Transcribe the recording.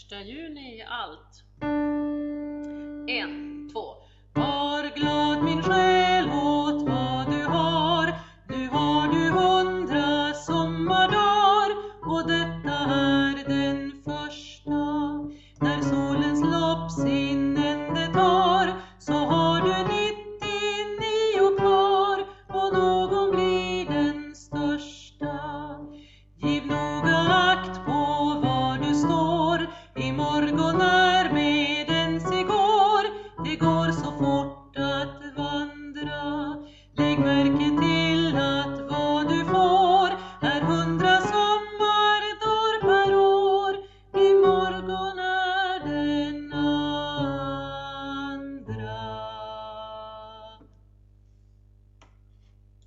1 juni allt. 1, 2. Var glad min själ åt vad du har. Nu har du 100 sommardagar och detta